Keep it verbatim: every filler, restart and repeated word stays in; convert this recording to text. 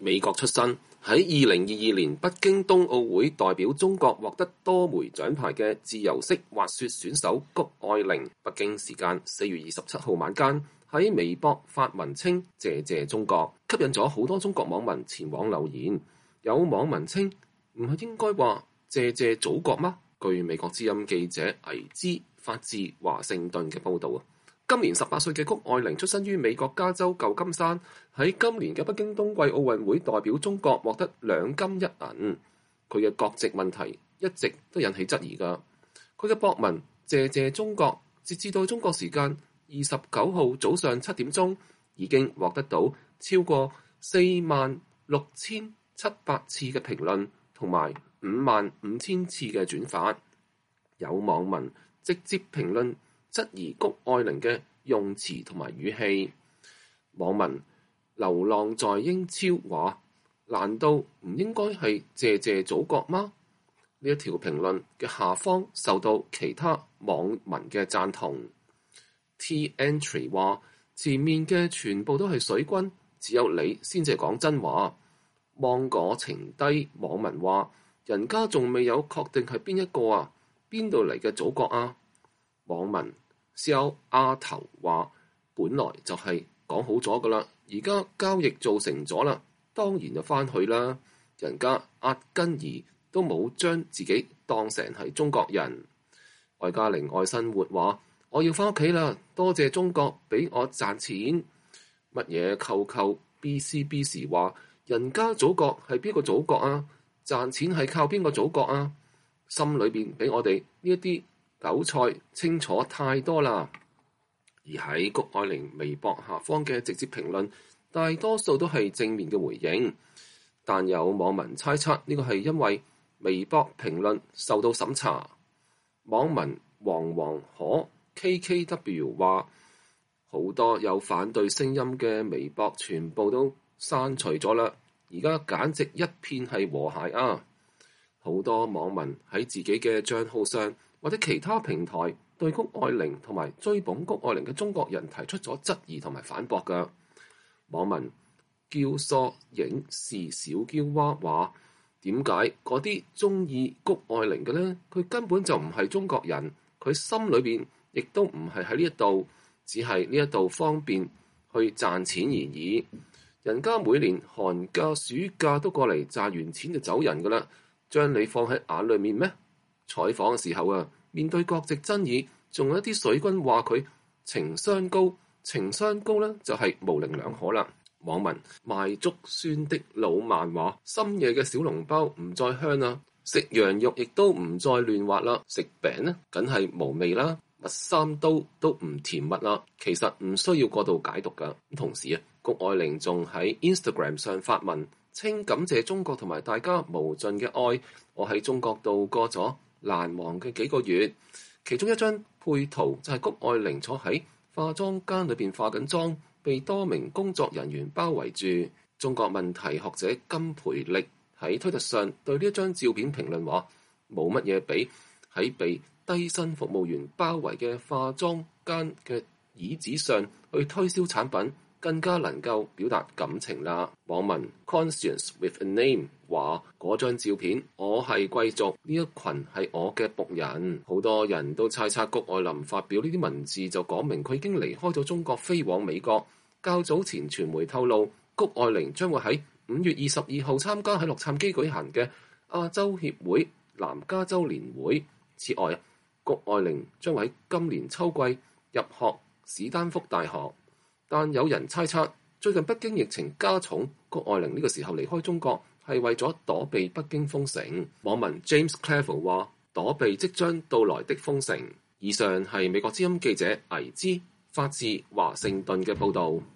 美國出身，喺二零二二年北京冬奧會代表中國獲得多枚獎牌嘅自由式滑雪選手谷愛凌，北京時間四月二十七號晚間喺微博發文稱謝謝中國，吸引咗好多中國網民前往留言。有網民稱唔係應該話謝謝祖國嗎？據美國之音記者倪之發自華盛頓嘅報導啊，今年十八歲嘅谷愛凌出身於美國加州舊金山，喺今年嘅北京冬季奧運會代表中國獲得兩金一銀。佢嘅國籍問題一直都引起質疑㗎。佢嘅博文謝謝中國，截至到中國時間二十九號早上七點鐘，已經獲得到超過四萬六千七百次嘅評論，同埋五萬五千次嘅轉發。有網民直接評論質疑谷愛凌嘅用詞同埋語氣。網民流浪在英超話：難道唔應該係謝謝祖國嗎？呢一條評論嘅下方受到其他網民嘅贊同。T Entry 話：前面嘅全部都係水軍，只有你先至講真話。芒果情低網民話：人家仲未有確定係邊一個啊？邊度嚟嘅祖國啊？網民肖阿頭話：本來就係講好咗噶啦，而家交易做成咗啦，當然就翻去啦。人家壓根兒都冇將自己當成係中國人。愛嘉玲愛生活話：我要翻屋企啦，多謝中國俾我賺錢。乜嘢扣扣 B C B 時話：人家祖國係邊個祖國啊？賺錢係靠邊個祖國啊？心裏邊俾我哋呢一啲韭菜清楚太多啦。而喺谷愛凌微博下方嘅直接評論，大多數都係正面嘅回應，但有網民猜測呢個係因為微博評論受到審查。網民黃黃可 K K W 話：好多有反對聲音嘅微博全部都刪除咗啦，而家簡直一片係和諧啊！好多網民喺自己嘅帳號上或者其他平台對谷愛凌同埋追捧谷愛凌嘅中國人提出咗質疑同埋反駁㗎。網民嬌疏影視小嬌娃話：點解嗰啲中意谷愛凌嘅呢？佢根本就唔係中國人，佢心裏邊亦都唔係喺呢一度，只係呢一度方便去賺錢而已。人家每年寒假暑假都過嚟賺完錢就走人㗎啦，將你放喺眼裏面咩？採訪嘅時候啊，面對國籍爭議，仲有一啲水軍話佢情商高，情商高呢就係模棱兩可啦。網民賣竹酸的老漫話：深夜嘅小籠包唔再香啦，食羊肉亦都唔再亂滑啦，食餅呢梗係無味啦，蜜三刀都唔甜蜜啦。其實唔需要過度解讀㗎。同時啊，谷愛凌仲喺 Instagram 上發文，稱感謝中國同埋大家無盡嘅愛，我喺中國度過咗難忘嘅幾個月。其中一張配圖就係谷愛凌坐喺化妝間裏邊化緊妝，被多名工作人員包圍住。中國問題學者金培力喺推特上對呢一張照片評論話：冇乜嘢比喺被低薪服務員包圍嘅化妝間嘅椅子上去推銷產品更加能夠表達感情啦。網民 Conscience with a name 話：嗰張照片，我係貴族，呢一群係我嘅僕人。好多人都猜測谷愛凌發表呢啲文字就講明佢已經離開咗中國，飛往美國。較早前傳媒透露，谷愛凌將會喺五月二十二號參加喺洛杉磯舉行嘅亞洲協會南加州年會。此外，谷愛凌將會喺今年秋季入學史丹福大學。但有人猜測，最近北京疫情加重，谷愛凌呢個時候離開中國係為咗躲避北京封城。網民 James Clever 話：躲避即將到來的封城。以上係美國之音記者倪之發自華盛頓嘅報導。